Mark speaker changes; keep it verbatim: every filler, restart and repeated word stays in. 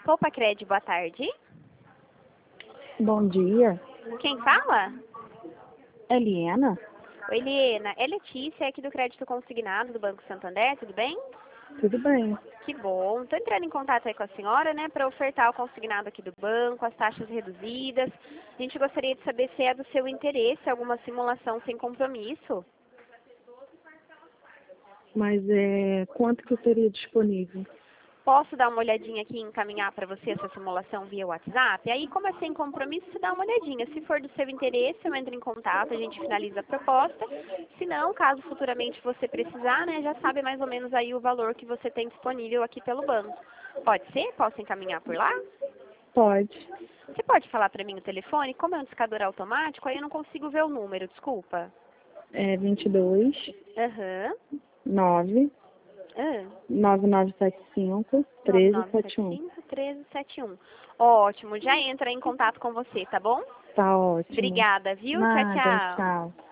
Speaker 1: Poupa Cred, boa tarde.
Speaker 2: Bom dia.
Speaker 1: Quem fala?
Speaker 2: Eliana?
Speaker 1: Oi, Eliana. É Letícia, aqui do Crédito Consignado do Banco Santander, tudo bem?
Speaker 2: Tudo bem.
Speaker 1: Que bom. Estou entrando em contato aí com a senhora, né, para ofertar o consignado aqui do banco, as taxas reduzidas. A gente gostaria de saber se é do seu interesse alguma simulação sem compromisso.
Speaker 2: Mas é, quanto que seria disponível?
Speaker 1: Posso dar uma olhadinha aqui e encaminhar para você essa simulação via WhatsApp? Aí, como é sem compromisso, você dá uma olhadinha. Se for do seu interesse, eu entro em contato, a gente finaliza a proposta. Se não, caso futuramente você precisar, né, já sabe mais ou menos aí o valor que você tem disponível aqui pelo banco. Pode ser? Posso encaminhar por lá?
Speaker 2: Pode.
Speaker 1: Você pode falar para mim o telefone? Como é um discador automático, aí eu não consigo ver o número, desculpa.
Speaker 2: É vinte e dois,
Speaker 1: Aham.
Speaker 2: nove,
Speaker 1: Aham.
Speaker 2: nove nove sete cinco,
Speaker 1: nove
Speaker 2: treze
Speaker 1: nove
Speaker 2: setenta
Speaker 1: sete
Speaker 2: e um.
Speaker 1: cinco, treze setenta e um. Ótimo, já entra em contato com você, tá bom?
Speaker 2: Tá ótimo.
Speaker 1: Obrigada, viu? Tchau,
Speaker 2: Nada,
Speaker 1: tchau.
Speaker 2: tchau.